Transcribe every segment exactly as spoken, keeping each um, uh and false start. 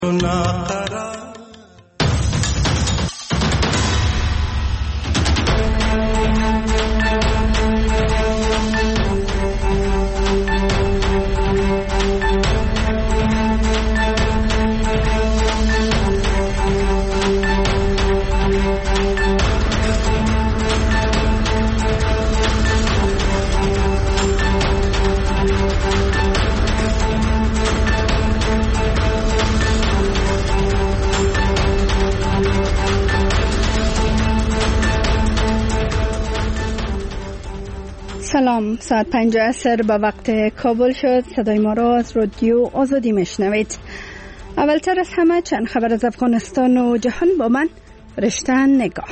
سلام، ساعت پنج عصر به وقت کابل شد. صدای ما را از رادیو آزادی میشنوید. اولتر از همه چند خبر از افغانستان و جهان با من رشتن نگاه.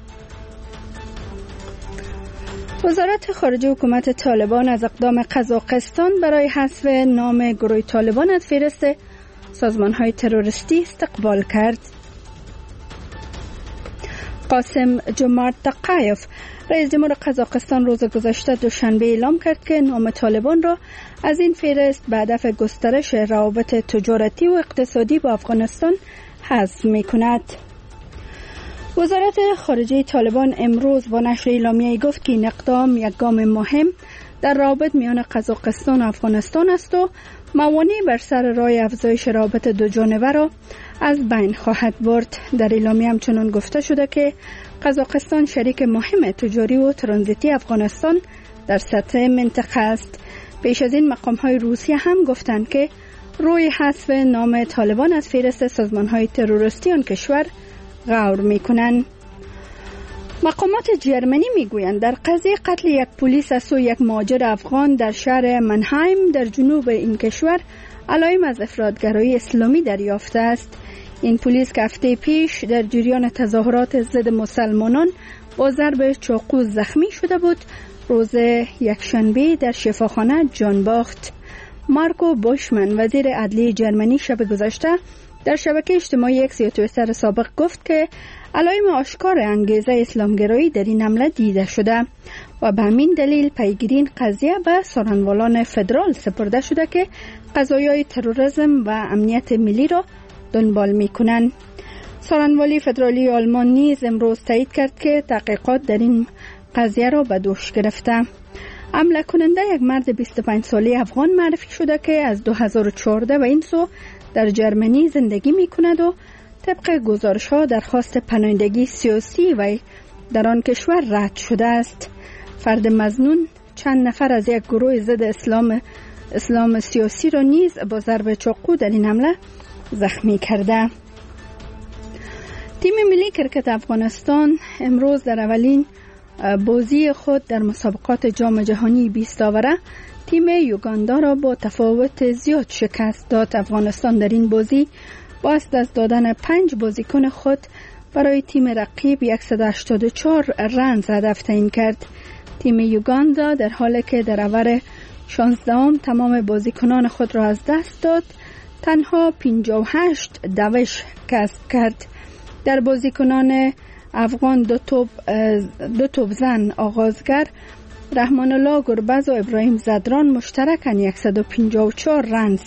وزارت خارجه حکومت طالبان از اقدام قزاقستان برای حذف نام گروه طالبان از فهرست سازمان‌های تروریستی استقبال کرد. قاسم جمارت تقایف رئیس جمهور قزاقستان روز گذشته دوشنبه اعلام کرد که نام طالبان را از این فهرست به هدف گسترش روابط تجارتی و اقتصادی با افغانستان حذف می‌کند. وزارت خارجه طالبان امروز با نشر اعلامیه‌ای گفت که این اقدام یک گام مهم در روابط میان قزاقستان و افغانستان است و موانع بر سر راه افزایش روابط دو جانبه را از بین خواهد برد. در اعلامیه همچنان گفته شده که قزاقستان شریک مهم تجاری و ترانزیتی افغانستان در سطح منطقه است. پیش از این مقام‌های روسیه هم گفتند که روی حذف نام طالبان از فهرست سازمان‌های تروریستی آن کشور غور می‌کنند. مقامات جرمنی میگویند در قضیه قتل یک پلیس از سوی یک مهاجر افغان در شهر منهایم در جنوب این کشور علائم از افراطگرایی اسلامی دریافته است. این پلیس که هفته پیش در جریان تظاهرات ضد مسلمانان با ضرب چاقو زخمی شده بود، روز یکشنبه در شفاخانه جان باخت. مارکو بوشمن وزیر عدلیه جرمنی شب گذشته در شبکه اجتماعی اکس یا توییتر سابق گفت که علائم آشکار انگیزه اسلامگرایی در این حمله دیده شده و به همین دلیل پیگیری این قضیه به سارنوالان فدرال سپرده شده که قضایای تروریسم و امنیت ملی را دنبال می‌کنند. سارنوالی فدرالی آلمان نیز امروز تایید کرد که تحقیقات در این قضیه را به دوش گرفته. حمله کننده یک مرد بیست و پنج ساله افغان معرفی شده که از دو هزار و چهارده و این سو در جرمنی زندگی می‌کند و طبق گزارش‌ها درخواست پناهندگی سیاسی و در آن کشور رد شده است. فرد مظنون چند نفر از یک گروه ضد اسلام اسلام سیاسی را نیز با ضرب چاقو در این حمله زخمی کرده. تیم ملی کرکت افغانستان امروز در اولین بازی خود در مسابقات جام جهانی بیست آوره تیم یوگاندا را با تفاوت زیاد شکست داد. افغانستان در این بازی با از دست دادن پنج بازیکن خود برای تیم رقیب صد و هشتاد و چهار رنز هدف تعیین کرد. تیم یوگاندا در حالی که در اوور شانزدهم تمام بازیکنان خود را از دست داد، تنها پنجاه و هشت دوش کسب کرد. در بازیکنان افغان دو توپ دو توپ زن آغازگر رحمان الله گربز و ابراهیم زدران مشترکاً صد و پنجاه و چهار رنز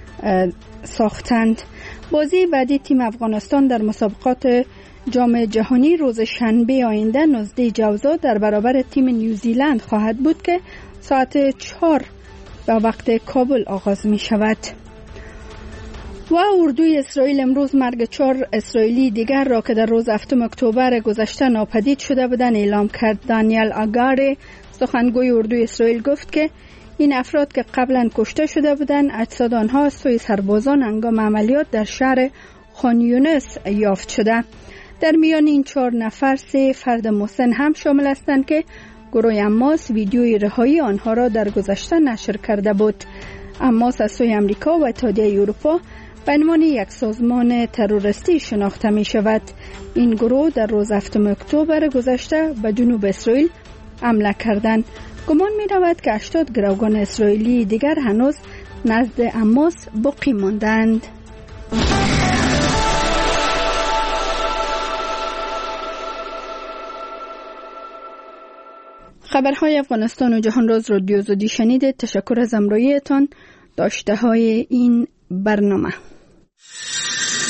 ساختند. بازی بعدی تیم افغانستان در مسابقات جام جهانی روز شنبه آینده نوزده جوزا در برابر تیم نیوزیلند خواهد بود که ساعت چهار به وقت کابل آغاز می شود. و اردوی اسرائیل امروز مرگ چهار اسرائیلی دیگر را که در روز هفتم اکتبر گذشته ناپدید شده بودند اعلام کرد. دانیل آگار سخنگوی اردوی اسرائیل گفت که این افراد که قبلا کشته شده بودند اجساد آنها از سوی سربازان هنگام عملیات در شهر خان یونس یافت شده. در میان این چهار نفر سه فرد مسن هم شامل هستند که گروه حماس ویدیوی رهایی آنها را در گذشته نشر کرده بود. حماس از سوی امریکا و اتحادیه اروپا به عنوان یک سازمان تروریستی شناخته می شود. این گروه در روز هفتم اکتبر گذشته به جنوب اسرائیل حمله کردند. گمان می رود که هشتاد گروگان اسرائیلی دیگر هنوز نزد حماس باقی ماندند. خبرهای افغانستان و جهان را از رادیو آزادی شنیدید. تشکر از همراهیتان. داشته های این برنامه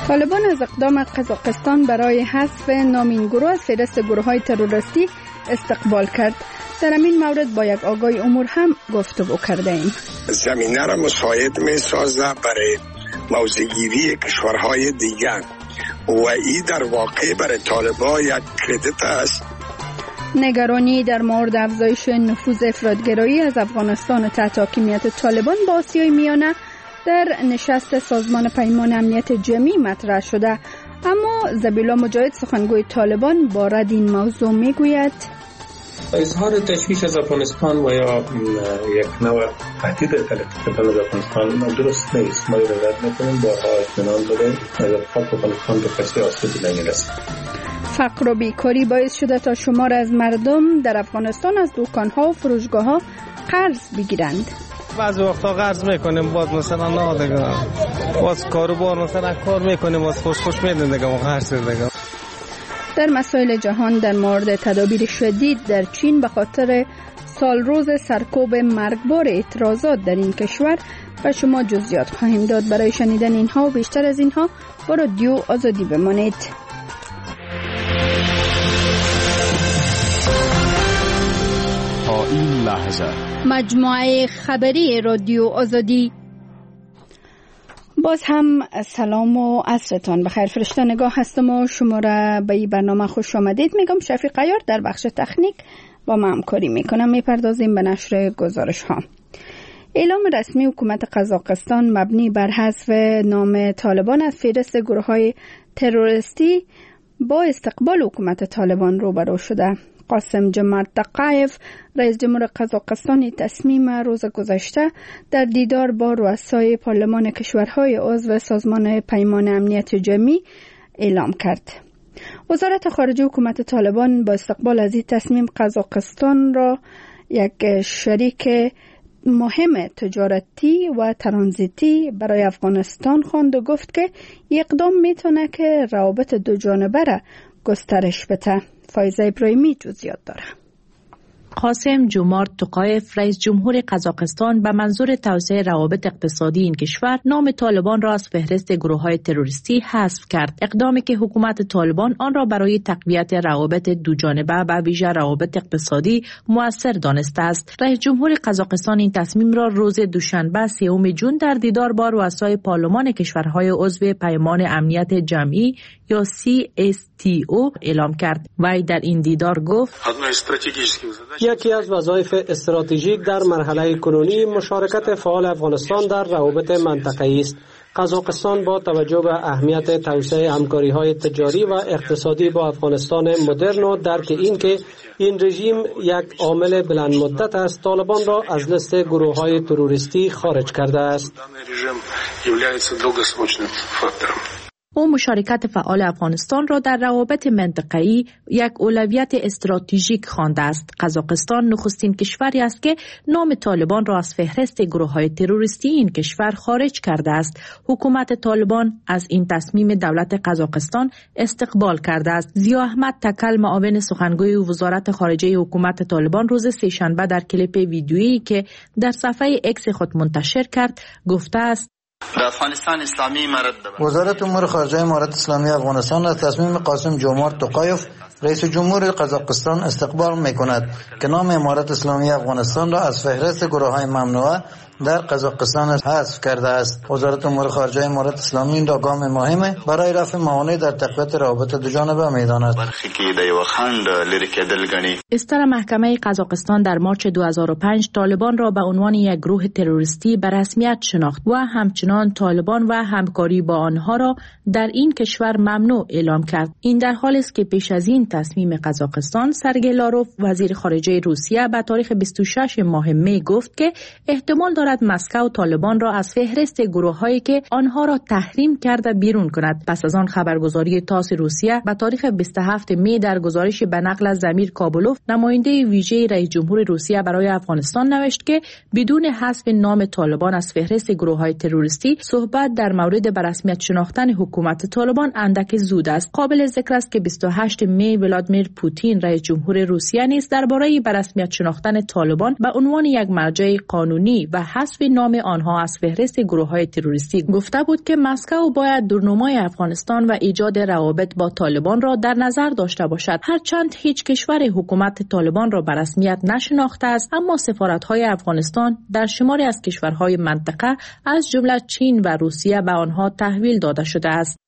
طالبان از اقدام قزاقستان برای حذف نام این گروه از فهرست گروه‌های تروریستی استقبال کرد. در این مورد با یک آگاه امور هم گفتگو کرده ایم. زمینه را مساعد می سازه برای موضع‌گیری کشورهای دیگر و این در واقع برای طالبان یک کردیت است. نگرانی در مورد افزایش نفوذ افراط‌گرایی از افغانستان تحت حاکمیت طالبان با آسیای میانه در نشست سازمان پیمان امنیت جمعی مطرح شده، اما ذبیح‌الله مجاهد سخنگوی طالبان با رد این موضوع میگوید اظهار تشویش از افغانستان و یا یک نوع تهدید تلفیق از افغانستان درست نیست. ما را رد میکنیم، بارها اطمینان دادیم از اتفاق افغانستان به کسی آسیبی نمیرسد. فقر و بیکاری باعث شده تا شمار از مردم در افغانستان از دکان‌ها و فروشگاه‌ها قرض بگیرند. بعضی وقتا قرض میکنیم باز مثلا نه دیگه، باز کاروبار مثلا کار میکنیم باز خوش خوش میدن دیگه، قرض دیگه. در مسائل جهان در مورد تدابیر شدید در چین به خاطر سال روز سرکوب مرگبار اعتراضات در این کشور و شما جزئیات خواهیم داد. برای شنیدن اینها و بیشتر از اینها با رادیو آزادی بمانید. تا این لحظه مجموعه خبری رادیو آزادی. باز هم سلام و عصرتان بخیر. فرشته نگاه هستم و شما را به این برنامه خوش آمدید میگم. شفیق عیار در بخش تکنیک با ما همکاری میکنم. میپردازیم به نشر گزارش ها. اعلام رسمی حکومت قزاقستان مبنی بر حذف نام طالبان از فهرست گروه های تروریستی با استقبال حکومت طالبان روبرو شده. قاسم جمارت تقایف رئیس جمهور قزاقستان تصمیم روز گذشته در دیدار با رؤسای پارلمان کشورهای عضو سازمان پیمان امنیت جمعی اعلام کرد. وزارت خارجه حکومت طالبان با استقبال از این تصمیم قزاقستان را یک شریک مهم تجارتی و ترانزیتی برای افغانستان خواند و گفت که اقدام میتونه که روابط دو جانبه را گسترش بده. فایزه ابراهیمی جزئیات داره. قاسم جمارت تقایف رئیس جمهور قزاقستان به منظور توسعه روابط اقتصادی این کشور نام طالبان را از فهرست گروه‌های تروریستی حذف کرد. اقدامی که حکومت طالبان آن را برای تقویت روابط دوجانبه و ویژه روابط اقتصادی مؤثر دانسته است. رئیس جمهور قزاقستان این تصمیم را روز دوشنبه سوم ژوئن در دیدار با رؤسای پارلمان کشورهای عضو پیمان امنیت جمعی یا سی اس تی او اعلام کرد. وی در این دیدار گفت یکی از وظایف استراتژیک در مرحله کنونی مشارکت فعال افغانستان در روابط منطقه‌ای است. قزاقستان با توجه به اهمیت توسعه همکاری‌های تجاری و اقتصادی با افغانستان مدرن و درک این که این رژیم یک عامل بلند مدت است، طالبان را از لیست گروه‌های تروریستی خارج کرده است. او مشارکت فعال افغانستان را در روابط منطقه‌ای یک اولویت استراتژیک خوانده است. قزاقستان نخستین کشوری است که نام طالبان را از فهرست گروه‌های تروریستی این کشور خارج کرده است. حکومت طالبان از این تصمیم دولت قزاقستان استقبال کرده است. ضیا احمد تکل معاون سخنگوی وزارت خارجه حکومت طالبان روز سه‌شنبه در کلیپ ویدیویی که در صفحه اکس خود منتشر کرد گفته است افغانستان اسلامی مرد وزارت امور خارجه امارت اسلامی افغانستان از تصمیم قاسم جمارت تقایف رئیس جمهور قزاقستان استقبال می‌کند که نام امارت اسلامی افغانستان را از فهرست گروه‌های ممنوعه در قزاقستان حذف کرده است. وزارت امور خارجه امارت اسلامی این را گام مهمه برای رفع موانع در تقویت روابط دوجانبه می‌داند. استر محکمه قزاقستان در مارچ دو هزار و پنج طالبان را به عنوان یک گروه تروریستی به رسمیت شناخت و همچنان طالبان و همکاری با آنها را در این کشور ممنوع اعلام کرد. این در حالی است که پیش از این تصمیم قزاقستان سرگئی لاروف وزیر خارجه روسیه به تاریخ بیست و شش ماه می گفت که احتمال دارد مسکو طالبان را از فهرست گروه‌هایی که آنها را تحریم کرده بیرون کند. پس از آن خبرگزاری تاس روسیه به تاریخ بیست و هفتم می در گزارش به نقل از زمیر کابولوف نماینده ویژه رئیس جمهور روسیه برای افغانستان نوشت که بدون حذف نام طالبان از فهرست گروه‌های تروریستی صحبت در مورد به رسمیت شناختن حکومت طالبان اندک زود است. قابل ذکر است که بیست و هشتم می ولادیمیر پوتین رئیس جمهور روسیه نیز درباره به رسمیت شناختن طالبان به عنوان یک مرجع قانونی و حذف نام آنها از فهرست گروه‌های تروریستی گفته بود که مسکو باید دورنمای افغانستان و ایجاد روابط با طالبان را در نظر داشته باشد. هرچند هیچ کشور حکومت طالبان را به رسمیت نشناخته است، اما سفارت‌های افغانستان در شماری از کشورهای منطقه از جمله چین و روسیه به آنها تحویل داده شده است.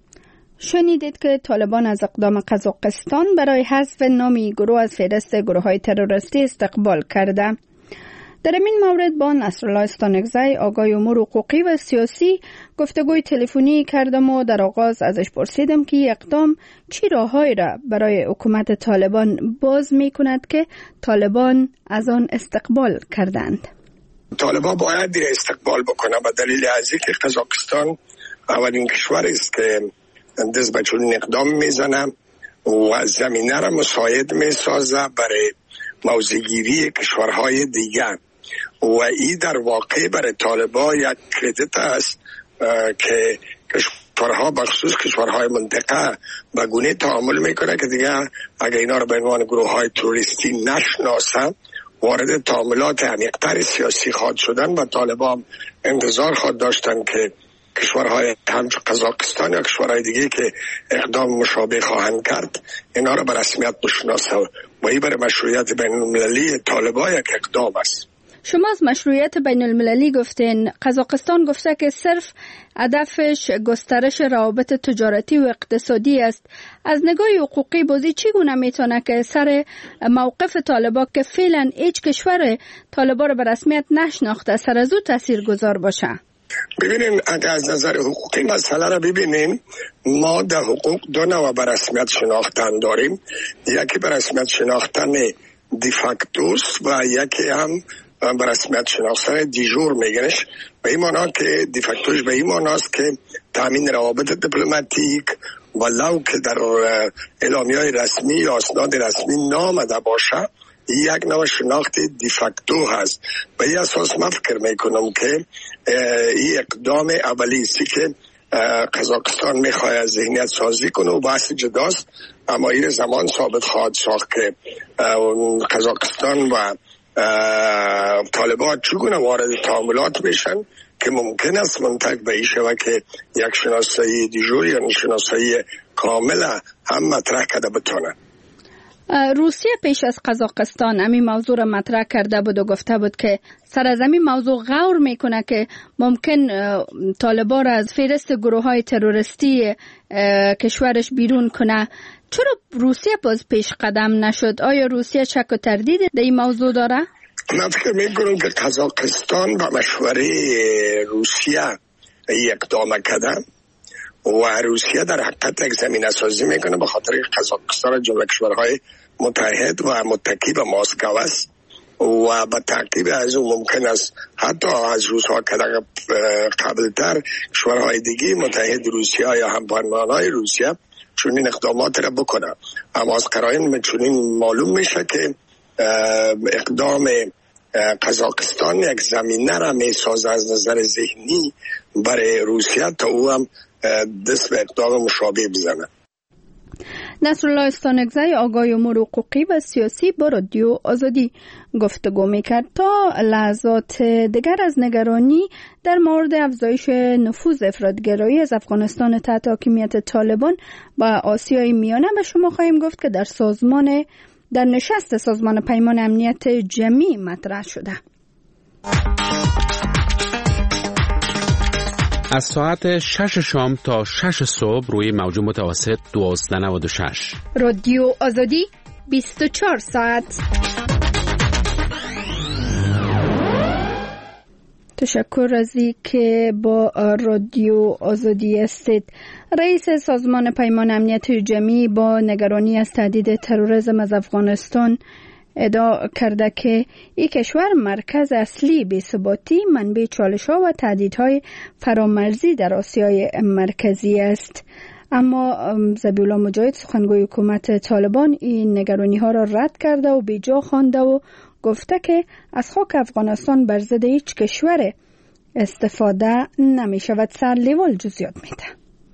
شنیدید که طالبان از اقدام قزاقستان برای حذف نام این گروه از فهرست گروه‌های تروریستی استقبال کرده. در این مورد با نصرالله استانکزی آگاه امور حقوقی و سیاسی گفتگوی تلفنی کردم و در آغاز ازش پرسیدم که اقدام چی راههایی را برای حکومت طالبان باز می کند که طالبان از آن استقبال کردند. طالبان باید دیر استقبال بکنه به دلیل از اینکه قزاقستان اولین کشور است که دست به چنین اقدام میزنه و زمینه را مساعد میسازه برای موضع‌گیری کشورهای دیگر و این در واقع برای طالبان یک کردیت است که کشورها بخصوص کشورهای منطقه به گونه تعامل میکنه که دیگه اگر اینا را به عنوان گروه های تروریستی نشناسن وارد تعاملات عمیق‌تر سیاسی خواهد شدن و طالبان انتظار خواهد داشتن که کشورهای همچون قزاقستان یا کشورهای دیگه که اقدام مشابه خواهند کرد اینا را به رسمیت بشناسه و این برای مشروعیت بین المللی طالبان یک اقدام است. شما از مشروعیت بین المللی گفتین. قزاقستان گفته که صرف هدفش گسترش روابط تجارتی و اقتصادی است. از نگاه حقوقی بازی چگونه میتونه که سر موقف طالبان که فعلا هیچ کشور طالبان را به رسمیت نشناخته سر از او تاثیرگذار باشه؟ ببینین اگر از نظر حقوقی مسئله را ببینین، ما در حقوق دو نوع به رسمیت شناختن داریم. یکی به رسمیت شناختن دیفاکتوس و یکی هم به رسمیت شناختن دیجور میگنش. به این معنی که دیفاکتوش به این معنی است که تامین روابط دیپلماتیک ولو که در اعلامیه‌های رسمی یا اسناد رسمی نامده باشه یک نوع شناخت دیفاکتو هست. به این اساس من فکر میکنم که این اقدام اولی است که قزاقستان میخواد از ذهنیت سازی کنه و بحث جداست، اما این زمان ثابت خواهد ساخت که قزاقستان و طالبان چگونه وارد تعاملات میشن که ممکن است منتج به این شود که یک شناسایی دیجور یا شناسایی کامل هم مطرح کرده بتونه. روسیه پیش از قزاقستان همین موضوع را مطرح کرده بود و گفته بود که سر از همین موضوع غور میکنه که ممکن طالبان را از فهرست گروه های تروریستی کشورش بیرون کنه. چرا روسیه باز پیش قدم نشد؟ آیا روسیه شک و تردید در این موضوع داره؟ من فکر میکنم که قزاقستان با مشوره روسیه اقدام کرده و روسیه در حقیقت یک زمینه سازی میکنه به خاطر قزاقستان جمله کشورهای متحد و متکی به مسکو است و به تعقیب از اون ممکن است حتی از روسها که قبلتر کشورهای دیگه متحد روسیه یا همپیمانهای روسیه چنین اقدامات را بکنه. اما از قرائن چنین معلوم میشه که اقدام قزاقستان یک زمینه را میسازه از نظر ذهنی برای روسیه تا او هم دست به اقدام مشابه بزنه. نصرالله استانکزی آگاه امور حقوقی و سیاسی با رادیو آزادی گفتگو میکرد. تا لحظات دیگر از نگرانی در مورد افزایش نفوذ افراطگرایی از افغانستان تحت حاکمیت طالبان با آسیای میانه به شما خواهیم گفت که در سازمان در نشست سازمان پیمان امنیت جمعی مطرح شده. از ساعت شش شام تا شش صبح روی موج متوسط دوازده نود و شش رادیو آزادی بیست و چهار ساعت. تشکر از که با رادیو آزادی هستید. رئیس سازمان پیمان امنیت جمعی با نگرانی از تهدید تروریسم از افغانستان ادعا کرده که این کشور مرکز اصلی بی‌ثباتی، منبع چالش‌ها و تهدیدهای فرامرزی در آسیای مرکزی است. اما ذبیح الله مجاهد سخنگوی حکومت طالبان این نگرانی‌ها را رد کرده و بیجا خوانده و گفته که از خاک افغانستان بر ضد هیچ کشور استفاده نمی شود. سر لیوال جزئیات میده.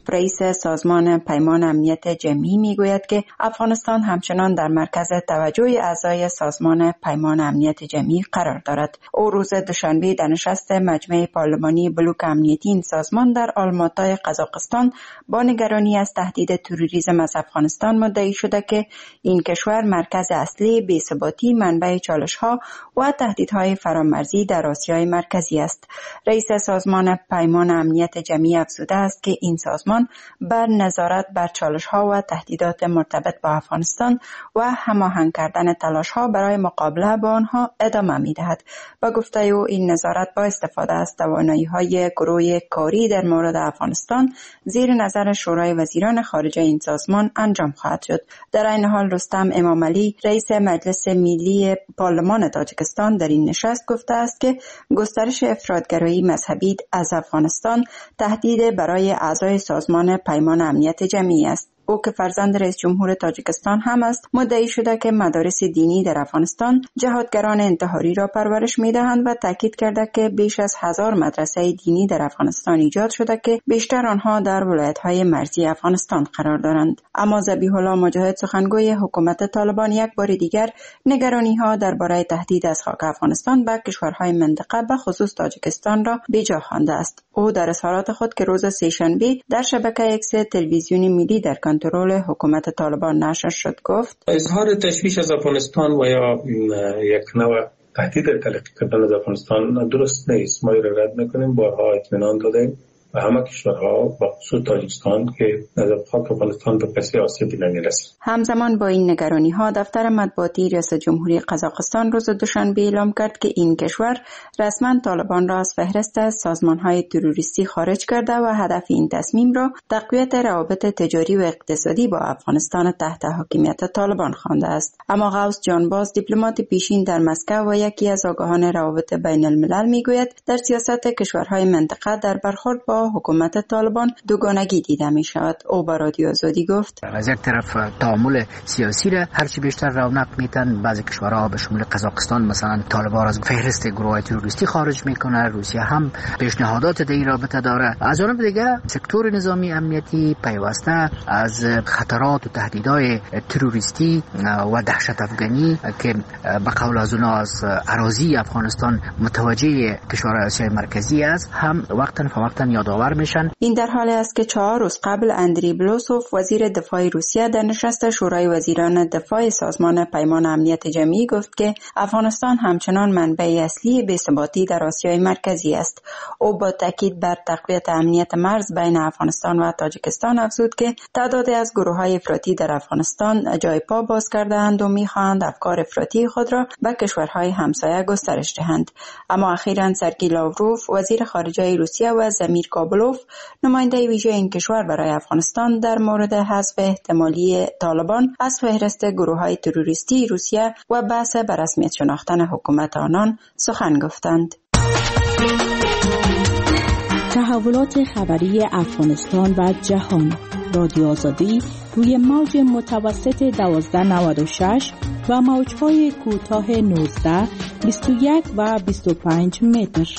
رئیس سازمان پیمان امنیت جمعی میگوید که افغانستان همچنان در مرکز توجه اعضای سازمان پیمان امنیت جمعی قرار دارد. او روز دوشنبه در نشست مجمع پارلمانی بلوک امنیتی این سازمان در آلماتای قزاقستان با نگرانی از تهدید تروریسم از افغانستان مدعی شده که این کشور مرکز اصلی بی‌ثباتی، منبع چالش‌ها و تهدیدهای فرامرزی در آسیای مرکزی است. رئیس سازمان پیمان امنیت جمعی افزوده است که این سازمان بر نظارت بر چالش‌ها و تهدیدات مرتبط با افغانستان و هماهنگ کردن تلاش‌ها برای مقابله با آنها ادامه می‌دهد. با گفته او این نظارت با استفاده از توانایی‌های گروه کاری در مورد افغانستان زیر نظر شورای وزیران خارجه این سازمان انجام خواهد شد. در این حال رستم امامعلی رئیس مجلس ملی پارلمان تاجیکستان در این نشست گفته است که گسترش افراطگرایی مذهبی از افغانستان تهدید برای اعضای سازمان پیمان امنیت جمعی است. او که فرزند رئیس جمهور تاجیکستان هم است، مدعی شده که مدارس دینی در افغانستان جهادگران انتحاری را پرورش می‌دهند و تاکید کرده که بیش از هزار مدرسه دینی در افغانستان ایجاد شده که بیشتر آنها در ولایت‌های مرزی افغانستان قرار دارند. اما ذبیح الله مجاهد سخنگوی حکومت طالبان یک بار دیگر نگرانی‌ها درباره تهدید از خاک افغانستان به کشورهای منطقه به خصوص تاجیکستان را بی‌جا خوانده است. او در اظهارات خود که روز سه‌شنبه در شبکه ایکس تلویزیونی ملی در کنترل حکومت طالبان نشر شد گفت: اظهار تشویش از افغانستان و یا یک نوع تهدید تلقی کردن از افغانستان درست نیست. ما را رد میکنیم، بارها اطمینان دادیم و همه کشورها با خصوص تاجیکستان که از خاک افغانستان به کسی آسیبی نمیرسه. همزمان با این نگرانی ها دفتر مطبوعاتی ریاست جمهوری قزاقستان روز دوشنبه اعلام کرد که این کشور رسما طالبان را از فهرست سازمان های تروریستی خارج کرده و هدف این تصمیم را تقویت روابط تجاری و اقتصادی با افغانستان تحت حاکمیت طالبان خوانده است. اما غوث جانباز دیپلمات پیشین در مسکو و یکی از آگاهان روابط بین الملل میگوید در سیاست کشورهای منطقه در برخورد با حکومت طالبان دوگانگی دیده می شود. او با رادیو آزادی گفت: از یک طرف تعامل سیاسی را هرچی بیشتر رونق میتن، بعضی کشورها به شمول قزاقستان مثلا طالبان از فهرست گروه‌های تروریستی خارج میکنه، روسیه هم پیشنهادات در این رابطه داره. از جانب دیگه سکتور نظامی امنیتی پیوسته از خطرات و تهدیدهای تروریستی و دهشت افغانی که به قول از اونها از اراضی افغانستان متوجه کشورهای آسیای مرکزی است هم وقتا فوقتا یادآور میشن. این در حالی است که چهار روز قبل اندری بلوسوف وزیر دفاع روسیه در نشست شورای وزیران دفاع سازمان پیمان امنیت جمعی گفت که افغانستان همچنان منبع اصلی بی‌ثباتی در آسیای مرکزی است. او با تاکید بر تقویت امنیت مرز بین افغانستان و تاجیکستان افزود که تعدادی از گروه‌های افراطی در افغانستان جای پا باز کرده‌اند و می‌خواهند افکار افراطی خود را به کشورهای همسایه گسترش دهند. اما اخیراً سرگی لاوروف وزیر خارجه روسیه و زمیر کابلوف نماینده ویژه این کشور برای افغانستان در مورد حذف احتمالی طالبان از فهرست گروه‌های تروریستی روسیه و بحث بر رسمیت شناختن حکومت آنان سخن گفتند. تحولات خبری افغانستان و جهان. رادیو آزادی روی موج متوسط دوازده نود و شش و موج‌های کوتاه نوزده، بیست و یک و بیست و پنج متر.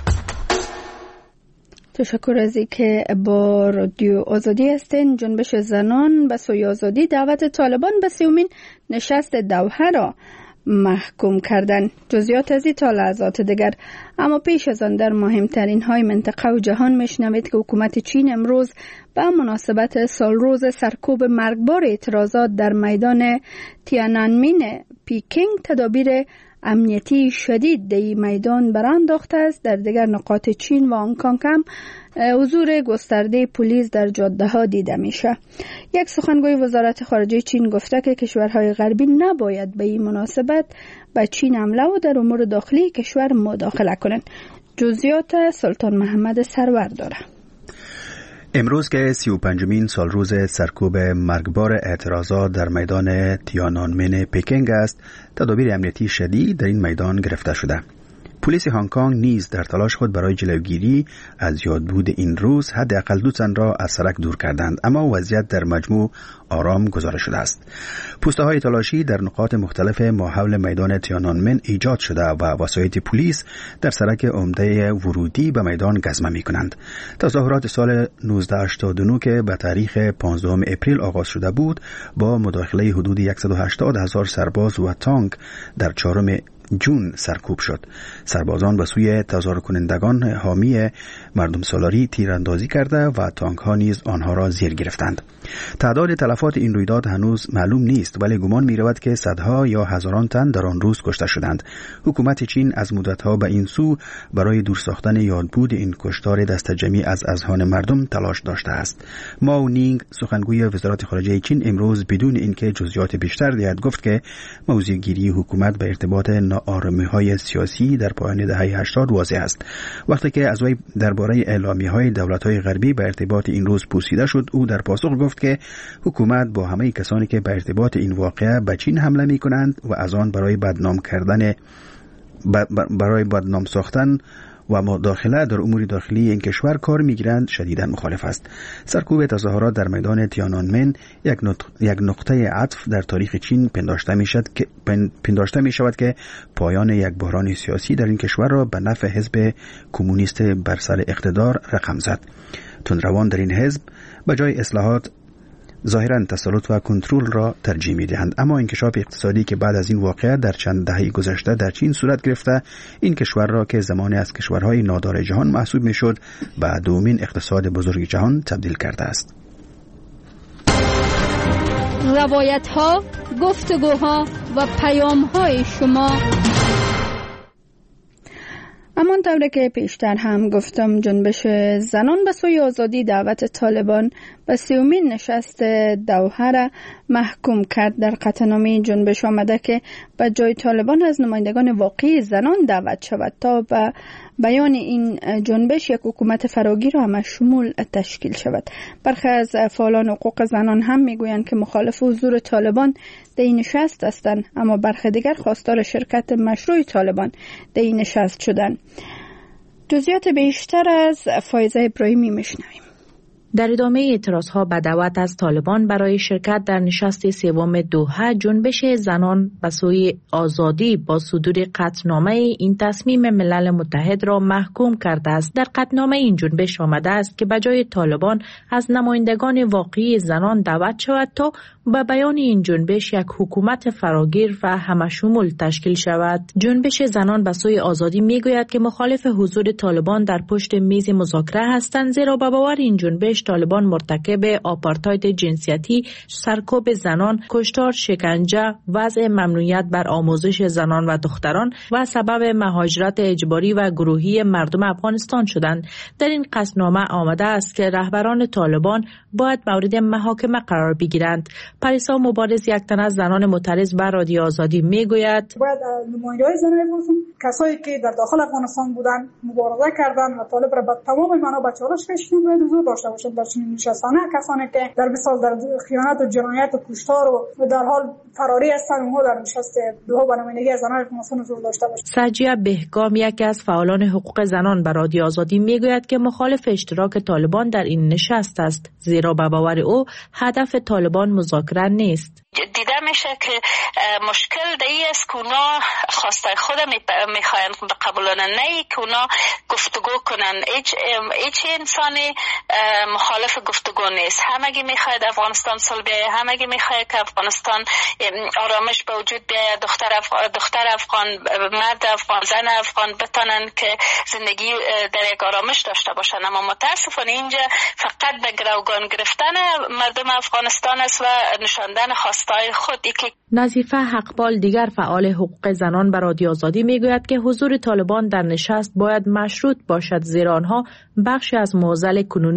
تشکر از اینکه با رادیو آزادی هستین. جنبش زنان به سوی آزادی دعوت طالبان به سومین نشست دوحه را محکوم کردن. جزئیات از این تا لحظات دیگر. اما پیش از آن در مهمترین های منطقه و جهان میشنوید که حکومت چین امروز به مناسبت سالروز سرکوب مرگبار اعتراضات در میدان تیانانمن پیکینگ تدابیر امنیتی شدید در میدان برانداخته است. در دیگر نقاط چین و هنگ کنگ هم حضور گسترده پلیس در جاده ها دیده میشه. یک سخنگوی وزارت خارجه چین گفته که کشورهای غربی نباید به این مناسبت به چین حمله و در امور داخلی کشور مداخله کنند. جزئیات سلطان محمد سرور داره. امروز که سی و پنجمین سالروز سرکوب مرگبار اعتراضات در میدان تیانانمن پیکینگ است، تدابیر امنیتی شدید در این میدان گرفته شده. پلیس هنگ کنگ نیز در تلاش خود برای جلوگیری از یادبود این روز حداقل دو تن را از سرک دور کردند، اما وضعیت در مجموع آرام گزارش شده است. پوسته های تلاشی در نقاط مختلف ما حول میدان تیانانمن ایجاد شده و وسایط پلیس در سرک عمده ورودی به میدان گزمه می کنند. تظاهرات سال نوزده هشتاد و نه که به تاریخ پانزدهم اپریل آغاز شده بود با مداخله حدود صد و هشتاد هزار سرباز و تانک در چهارم جون سرکوب شد. سربازان به سوی تظاهر کنندگان حامی مردم سالاری تیراندازی کرده و تانک ها نیز آنها را زیر گرفتند. تعداد تلفات این رویداد هنوز معلوم نیست، ولی گمان می رود که صدها یا هزاران تن در آن روز کشته شدند. حکومت چین از مدتها به این سو برای دور ساختن یادبود این کشتار دست جمعی از اذهان مردم تلاش داشته است. ماو نینگ سخنگوی وزارت خارجه چین امروز بدون اینکه جزئیات بیشتر دهد گفت که موضع‌گیری حکومت به ارتباط آرامی‌های سیاسی در پایان دهه هشتاد واضح است. وقتی که از وی درباره اعلامیه‌های دولت‌های غربی به ارتباط این روز پرسیده شد، او در پاسخ گفت که حکومت با همه کسانی که به ارتباط این واقعه به چین حمله می‌کنند و از آن برای بدنام کردن برای بدنام ساختن و مداخله در امور داخلی این کشور کار میگیرند شدیداً مخالف است. سرکوب تظاهرات در میدان تیانانمن یک یک نقطه عطف در تاریخ چین پنداشته میشد که پنداشته می شود که پایان یک بحران سیاسی در این کشور را به نفع حزب کمونیست بر سر اقتدار رقم زد. تندروان در این حزب به جای اصلاحات ظاهراً تسلط و کنترل را ترجیح می‌دهند، اما انکشاف اقتصادی که بعد از این واقعه در چند دهه گذشته در چین صورت گرفته این کشور را که زمانی از کشورهای نادار جهان محسوب می‌شد به دومین اقتصاد بزرگ جهان تبدیل کرده است. روایت‌ها، گفتگوها و پیام‌های شما. همان طوری که پیشتر هم گفتم، جنبش زنان به سوی آزادی دعوت طالبان به سیومین نشست دوحه را محکوم کرد. در قطعنامه جنبش آمده که به جای طالبان از نمایندگان واقعی زنان دعوت شود تا به بیان این جنبش یک حکومت فراگیر و همه شمول تشکیل شود. برخی از فعالان حقوق زنان هم میگویند که مخالف حضور طالبان در این نشست هستند، اما برخی دیگر خواستار شرکت مشروع طالبان در این نشست شدند. جزئیات بیشتر از فایزه ابراهیمی میشنویم. در ادامه اعتراضها به دعوت از طالبان برای شرکت در نشست سوم دوحه، جنبش زنان به سوی آزادی با صدور قطعنامه این تصمیم ملل متحد را محکوم کرده است. در قطعنامه این جنبش آمده است که به جای طالبان از نمایندگان واقعی زنان دعوت شود تا به بیان این جنبش یک حکومت فراگیر و همشمول تشکیل شود. جنبش زنان به سوی آزادی میگوید که مخالف حضور طالبان در پشت میز مذاکره هستند، زیرا به باور این جنبش طالبان مرتکب آپارتاید جنسیتی، سرکوب زنان، کشتار، شکنجه، وضع ممنوعیت بر آموزش زنان و دختران و سبب مهاجرت اجباری و گروهی مردم افغانستان شدند. در این قطعنامه آمده است که رهبران طالبان باید مورد محاکمه قرار بگیرند. پریسا مبارز، یک تن از زنان معترض بر رادیو آزادی، میگوید باید نماینده‌های زنان افغانستان، کسایی که در داخل افغانستان بودن، مبارزه کردن و طالب را به تمام معنا به چالش کشیدن، باید حضور داشته باشند در چنین نشستانه. کسانی که در مثال در خیانت و جنایت و کشتار و در حال فراری هستند، اونها در نشست دوحه به نمایندگی از زنان افغانستان حضور داشته باشند. سجیه بهگام، یکی از فعالان حقوق زنان بر رادیو آزادی، میگوید که مخالف اشتراک طالبان در این نشست است، زیرا به باور او هدف طالبان مذاکره نیست. دیده میشه که مشکل دی است که اونا خواسته خود میخواین قبولن، نه که اونا گفتگو کنن. هیچ هیچ انسانی مخالف گفتگو نیست. همگی میخواید افغانستان صلح بیاید، همگی میخواید که افغانستان آرامش به وجود بیاید، دختر افغان دختر افغان، مرد افغان، زن افغان بتونن که زندگی در یک آرامش داشته باشن. اما متاسفانه اینجا فقط به گروگان گرفتن مردم افغانستان است و نشاندن خواستای خود. نظیفه حقپال، دیگر فعال حقوق زنان بر رادیو آزادی، میگوید که حضور طالبان در نشست باید مشروط باشد، زیرا آنها بخشی از معضل کنونی افغانستان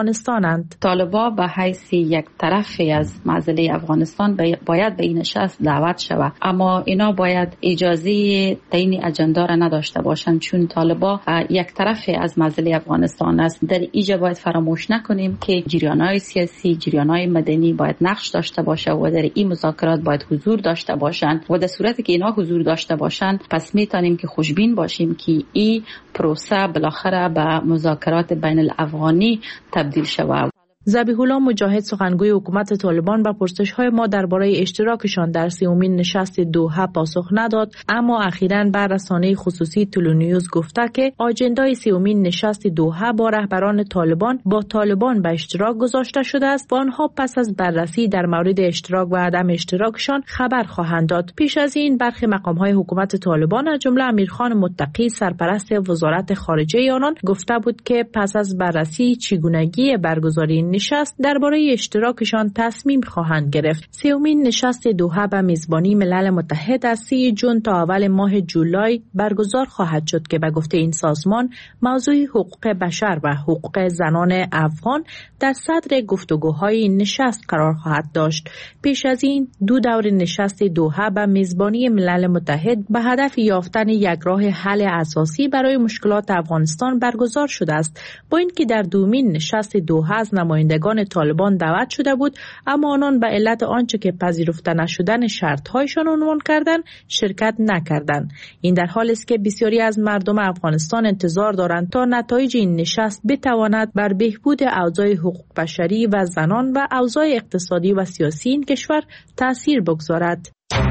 افغانستانند. طالبان به حیث یک طرفی از معضله افغانستان باید به این نشست دعوت شود، اما اینا باید اجازه تعیین اجندا را نداشته باشند، چون طالبان یک طرفی از معضله افغانستان است. در اینجا باید فراموش نکنیم که جریان‌های سیاسی، جریان‌های مدنی باید نقش داشته باشه و در این مذاکرات باید حضور داشته باشند و در صورتی که اینا حضور داشته باشند پس میتونیم که خوشبین باشیم که این پروسه بالاخره به مذاکرات بین الافغانی تبدیل شود. ذبیح الله مجاهد سخنگوی حکومت طالبان به پرسش‌های ما درباره اشتراکشان در سومین نشست دوحه پاسخ نداد، اما اخیراً به رسانه خصوصی تلونیوز گفته که آجندای سومین نشست دوحه با رهبران طالبان با طالبان به اشتراک گذاشته شده است و آنها پس از بررسی در مورد اشتراک و عدم اشتراکشان خبر خواهند داد. پیش از این برخی مقام‌های حکومت طالبان از جمله امیرخان متقی سرپرست وزارت خارجه آنان گفته بود که پس از بررسی چگونگی برگزاری نشست درباره اشتراکشان تصمیم خواهند گرفت. سومین نشست دوحه به میزبانی ملل متحد از سی ژوئن تا اول ماه جولای برگزار خواهد شد که به گفته این سازمان موضوع حقوق بشر و حقوق زنان افغان در صدر گفتگوهای این نشست قرار خواهد داشت. پیش از این دو دور نشست دوحه به میزبانی ملل متحد به هدف یافتن یک راه حل اساسی برای مشکلات افغانستان برگزار شده است. با اینکه در دومین نشست دوحه از نمایندگان طالبان دعوت شده بود، اما آنان به علت آنچه که پذیرفته نشدن شرط‌هایشان عنوان کردند شرکت نکردند. این در حالی است که بسیاری از مردم افغانستان انتظار دارند تا نتایج این نشست بتواند بر بهبود اوضاع حقوق بشری و زنان و اوضاع اقتصادی و سیاسی این کشور تأثیر بگذارد.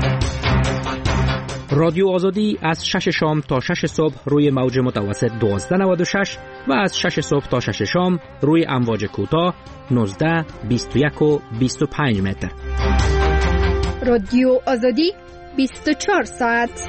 رادیو آزادی از شش شام تا شش صبح روی موج متوسط دوازده نود و شش و از شش صبح تا شش شام روی امواج کوتاه نوزده، بیست و یک و بیست و پنج متر. رادیو آزادی بیست و چهار ساعت.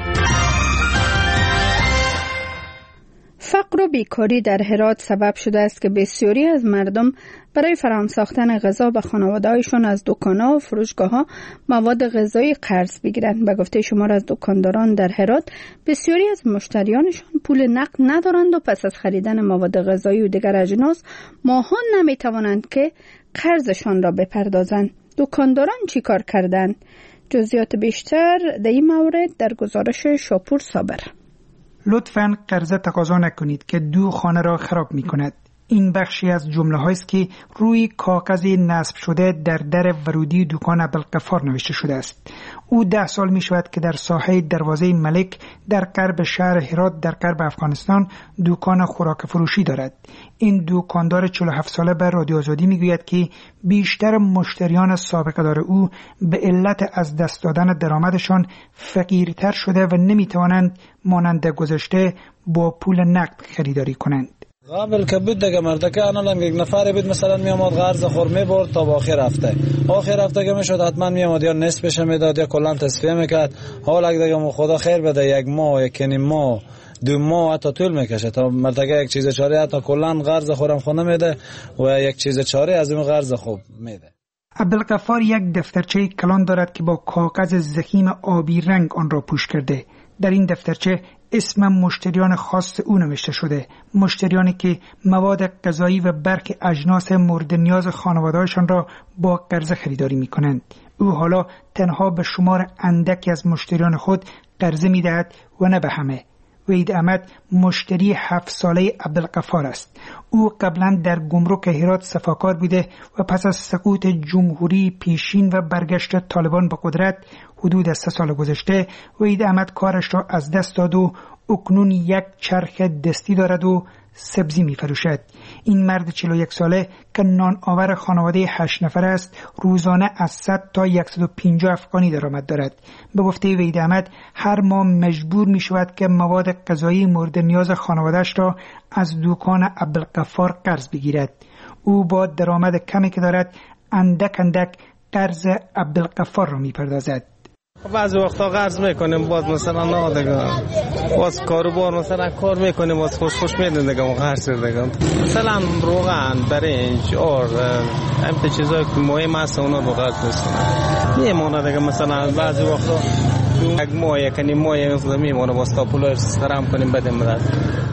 فقر و بیکاری در هرات سبب شده است که بسیاری از مردم برای فراهم ساختن غذا به خانواده‌هایشان از دکان‌ها و فروشگاه‌ها مواد غذایی قرض بگیرند. به گفته شمار از دکانداران در هرات بسیاری از مشتریانشان پول نقد ندارند و پس از خریدن مواد غذایی و دیگر اجناس ماهان نمی‌توانند که قرضشان را بپردازند. دکانداران چی کار کردند؟ جزئیات بیشتر در این مورد در گزارش شاپور صابر. لطفاً قرض تقاضا نکنید که دو خانه را خراب می کند. این بخشی از جمله هایست که روی کاغذ نصب شده در در ورودی دکان ابوالغفار نوشته شده است. او ده سال می شود که در ساحه دروازه ملک در غرب شهر هرات در غرب افغانستان دکان خوراک فروشی دارد. این دکاندار چهل و هفت ساله به رادیو آزادی می گوید که بیشتر مشتریان سابقه دار او به علت از دست دادن درآمدشان فقیرتر شده و نمی توانند مانند گذشته با پول نقد خریداری کنند. قبل که بود دیگه مرده که انا لنگ یک نفر بود مثلا می آمد قرض خور می برد تا با آخر هفته آخر هفته که میشد حتما می آمد یا نصفش میداد یا کلا تصفیه میکرد. حالا اگه دیگه خدا خیر بده یک ماه یک نیم ماه دو ماه حتی طول میکشه تا مرده یک چیز چاره حتی کلا قرض خورم خونه میده و یک چیز چاره از این قرض خوب میده. ابوالغفار یک دفترچه کلان دارد که با کاغذ ضخیم آبی رنگ آن را پوش کرده. در این دفترچه اسم مشتریان خاص او نوشته شده، مشتریانی که مواد غذایی و برخی اجناس مورد نیاز خانواده‌هایشان را با قرض خریداری می‌کنند. او حالا تنها به شمار اندکی از مشتریان خود قرض می‌دهد و نه به همه. وحید احمد مشتری هفت ساله ابوالغفار است. او قبلا در گمرک هرات صفاکار بوده و پس از سقوط جمهوری پیشین و برگشت طالبان به قدرت حدود سه سال گذشته وحید احمد کارش را از دست داد و اکنون یک چرخ دستی دارد و سبزی می فروشد. این مرد چهل و یک ساله که نان آور خانواده هشت نفر است روزانه از صد تا صد و پنجاه افغانی درآمد دارد. به گفته وحید احمد هر ماه مجبور می شود که مواد غذایی مورد نیاز خانواده‌اش را از دکان ابوالغفار قرض بگیرد. او با درآمد کمی که دارد اندک اندک قرض ابوالغفار را می پردازد. بعضی وقتا قرض میکنیم باز مثلا نه دیگه باز کاروبار مثلا کار میکنیم باز خوش خوش میدن دیگه قرض دیگه مثلا روغن برنج آرد همین چیزایی که مهم است اونا رو قرض میکنیم میمونه دیگه مثلا بعضی وقتا یک ماه یک نیم ماه مثلا میمونه باز تا پول سرام کنیم بدیم بعد.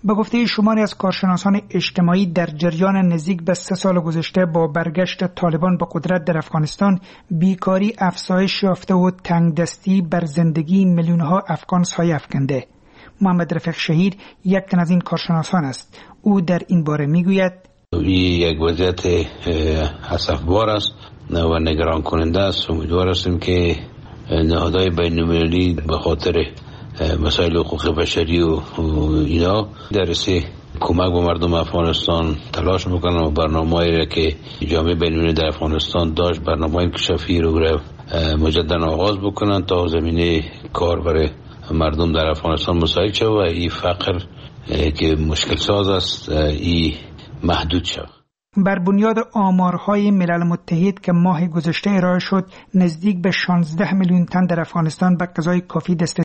به گفته شماری از کارشناسان اجتماعی در جریان نزدیک به سه سال گذشته با برگشت طالبان به قدرت در افغانستان بیکاری افزایش یافته و تنگدستی بر زندگی میلیون‌ها افغان سایه افکنده. محمد رفیق شهیر یک تن از این کارشناسان است. او در این باره میگوید این یک وضعیت اسفبار است و نگران کننده است. امیدوار هستیم که نهادهای بین‌المللی به خاطر مسائل حقوق بشری و اینا درسه کمک به مردم افغانستان تلاش میکنن و برنامه‌ای که جامعه بین‌المللی در افغانستان داشت برنامه انکشافی رو مجددا آغاز بکنن تا زمینه کار برای مردم در افغانستان مساعد شود و این فقر که مشکل ساز است این محدود شود. بر بنیاد آمارهای ملل متحد که ماه گذشته ارائه شد، نزدیک به شانزده میلیون تن در افغانستان به غذای کافی دسترسی